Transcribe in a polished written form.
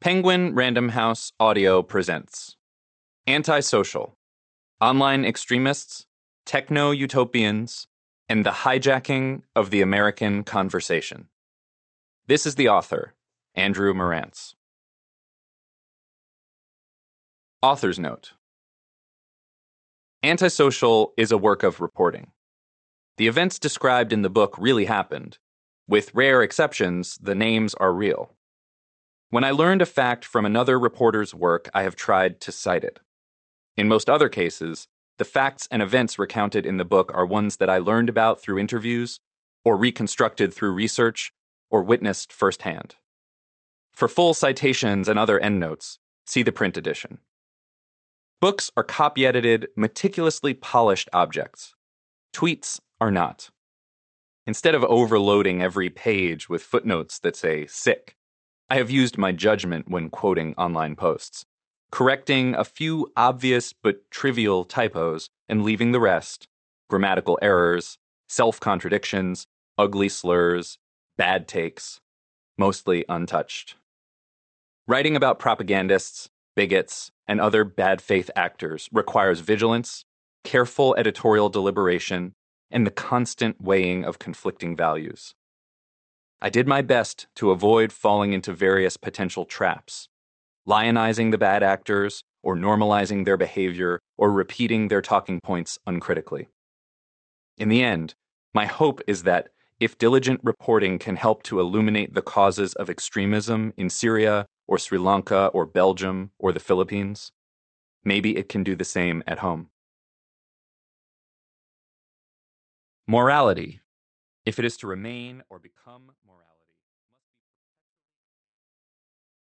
Penguin Random House Audio presents Antisocial, Online Extremists, Techno-Utopians, and the Hijacking of the American Conversation. This is the author, Andrew Marantz. Author's note. Antisocial is a work of reporting. The events described in the book really happened. With rare exceptions, the names are real. When I learned a fact from another reporter's work, I have tried to cite it. In most other cases, the facts and events recounted in the book are ones that I learned about through interviews, or reconstructed through research, or witnessed firsthand. For full citations and other endnotes, see the print edition. Books are copy-edited, meticulously polished objects. Tweets are not. Instead of overloading every page with footnotes that say sick, I have used my judgment when quoting online posts, correcting a few obvious but trivial typos and leaving the rest, grammatical errors, self-contradictions, ugly slurs, bad takes, mostly untouched. Writing about propagandists, bigots, and other bad faith actors requires vigilance, careful editorial deliberation, and the constant weighing of conflicting values. I did my best to avoid falling into various potential traps, lionizing the bad actors, or normalizing their behavior, or repeating their talking points uncritically. In the end, my hope is that if diligent reporting can help to illuminate the causes of extremism in Syria, or Sri Lanka, or Belgium, or the Philippines, maybe it can do the same at home. Morality, if it is to remain or become morality.